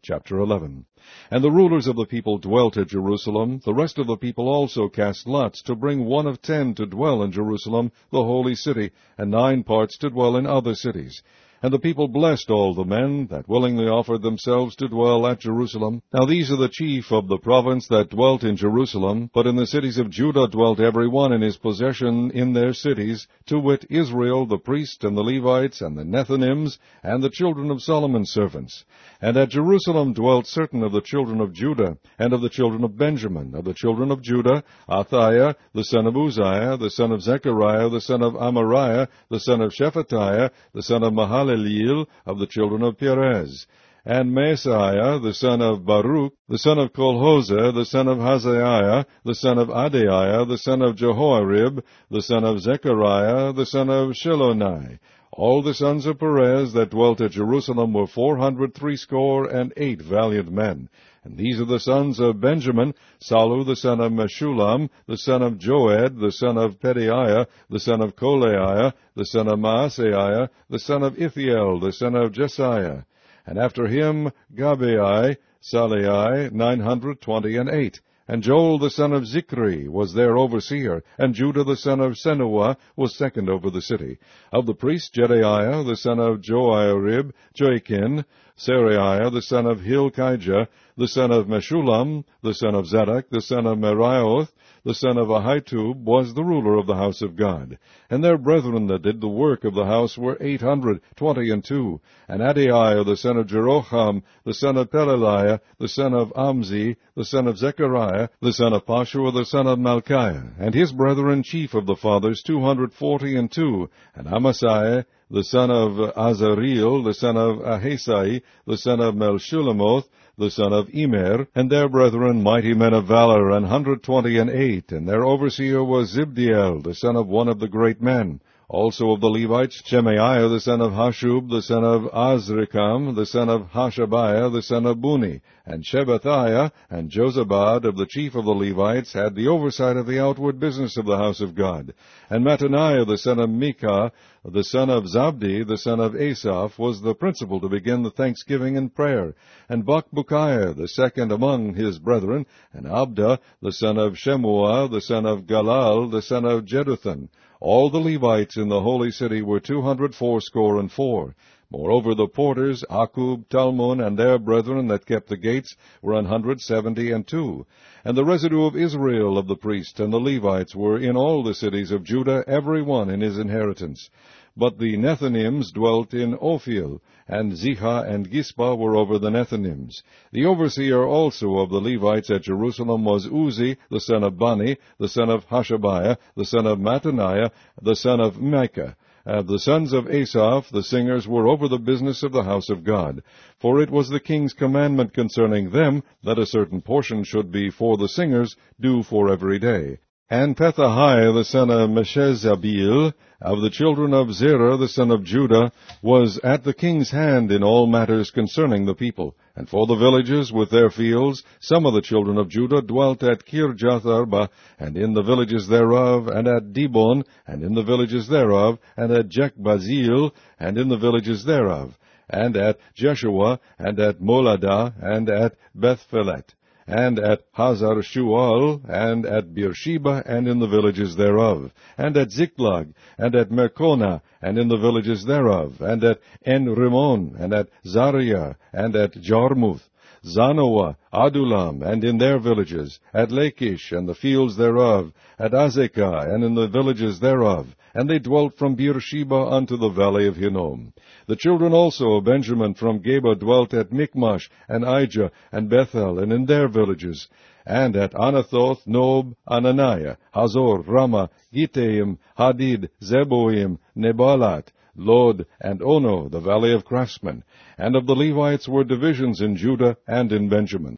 Chapter 11. And the rulers of the people dwelt at Jerusalem. The rest of the people also cast lots to bring 1 of 10 to dwell in Jerusalem, the holy city, and 9 parts to dwell in other cities. And the people blessed all the men that willingly offered themselves to dwell at Jerusalem. Now these are the chief of the province that dwelt in Jerusalem, but in the cities of Judah dwelt every one in his possession in their cities, to wit, Israel, the priest, and the Levites, and the Nethinims, and the children of Solomon's servants. And at Jerusalem dwelt certain of the children of Judah, and of the children of Benjamin. Of the children of Judah, Athaiah, the son of Uzziah, the son of Zechariah, the son of Amariah, the son of Shephatiah, the son of Mahalaleel, of the children of Perez, and Maaseiah, the son of Baruch, the son of Kolhoseh, the son of Hazaiah, the son of Adaiah, the son of Jehoiarib, the son of Zechariah, the son of Shilonai. All the sons of Perez that dwelt at Jerusalem were 468 valiant men. And these are the sons of Benjamin: Salu, the son of Meshullam, the son of Joed, the son of Pedaiah, the son of Kolaiah, the son of Maaseiah, the son of Ithiel, the son of Jesiah. And after him Gabai, Salai, 928. And Joel the son of Zichri was their overseer, and Judah the son of Senuah was second over the city. Of the priests, Jedaiah the son of Joiarib, Joachim, Seraiah the son of Hilkiah, the son of Meshullam, the son of Zadok, the son of Merioth, the son of Ahitub, was the ruler of the house of God. And their brethren that did the work of the house were 822. And Adaiah the son of Jeroham, the son of Pelaliah, the son of Amzi, the son of Zechariah, the son of Pashua, the son of Malchiah, and his brethren chief of the fathers 242. And Amasai, the son of Azareel, the son of Ahasai, the son of Melshulamoth, the son of Emer, and their brethren mighty men of valor, 128, and their overseer was Zibdiel, the son of one of the great men. Also of the Levites, Shemaiah, the son of Hashub, the son of Azrikam, the son of Hashabiah, the son of Buni, and Shebathiah, and Jozabad of the chief of the Levites had the oversight of the outward business of the house of God. And Mattaniah, the son of Micah, the son of Zabdi, the son of Asaph, was the principal to begin the thanksgiving and prayer. And Bakbukiah, the second among his brethren, and Abda, the son of Shemuah, the son of Galal, the son of Jeduthun. All the Levites in the holy city were 284. Moreover, the porters, Akub, Talmon, and their brethren that kept the gates, were 172. And the residue of Israel of the priests and the Levites were in all the cities of Judah, every one in his inheritance. But the Nethinims dwelt in Ophel, and Ziha and Gispa were over the Nethinims. The overseer also of the Levites at Jerusalem was Uzi, the son of Bani, the son of Hashabiah, the son of Mattaniah, the son of Micah. The sons of Asaph, the singers, were over the business of the house of God. For it was the king's commandment concerning them, that a certain portion should be for the singers, due for every day. And Pethahiah, the son of Meshezabeel, of the children of Zerah, the son of Judah, was at the king's hand in all matters concerning the people. And for the villages with their fields, some of the children of Judah dwelt at Kirjath-arba, and in the villages thereof, and at Dibon, and in the villages thereof, and at Jekbazeel, and in the villages thereof, and at Jeshua, and at Moladah, and at Bethphelet, and at Hazar Shual, and at Beersheba, and in the villages thereof, and at Ziklag, and at Merconah, and in the villages thereof, and at En-Rimmon, and at Zariah, and at Jarmuth, Zanoah, Adulam, and in their villages, at Lachish, and the fields thereof, at Azekah, and in the villages thereof, and they dwelt from Beersheba unto the valley of Hinnom. The children also of Benjamin from Geba dwelt at Michmash, and Ijah, and Bethel, and in their villages, and at Anathoth, Nob, Ananiah, Hazor, Ramah, Gittaim, Hadid, Zeboim, Nebalat, Lod, and Ono, the valley of craftsmen. And of the Levites were divisions in Judah and in Benjamin.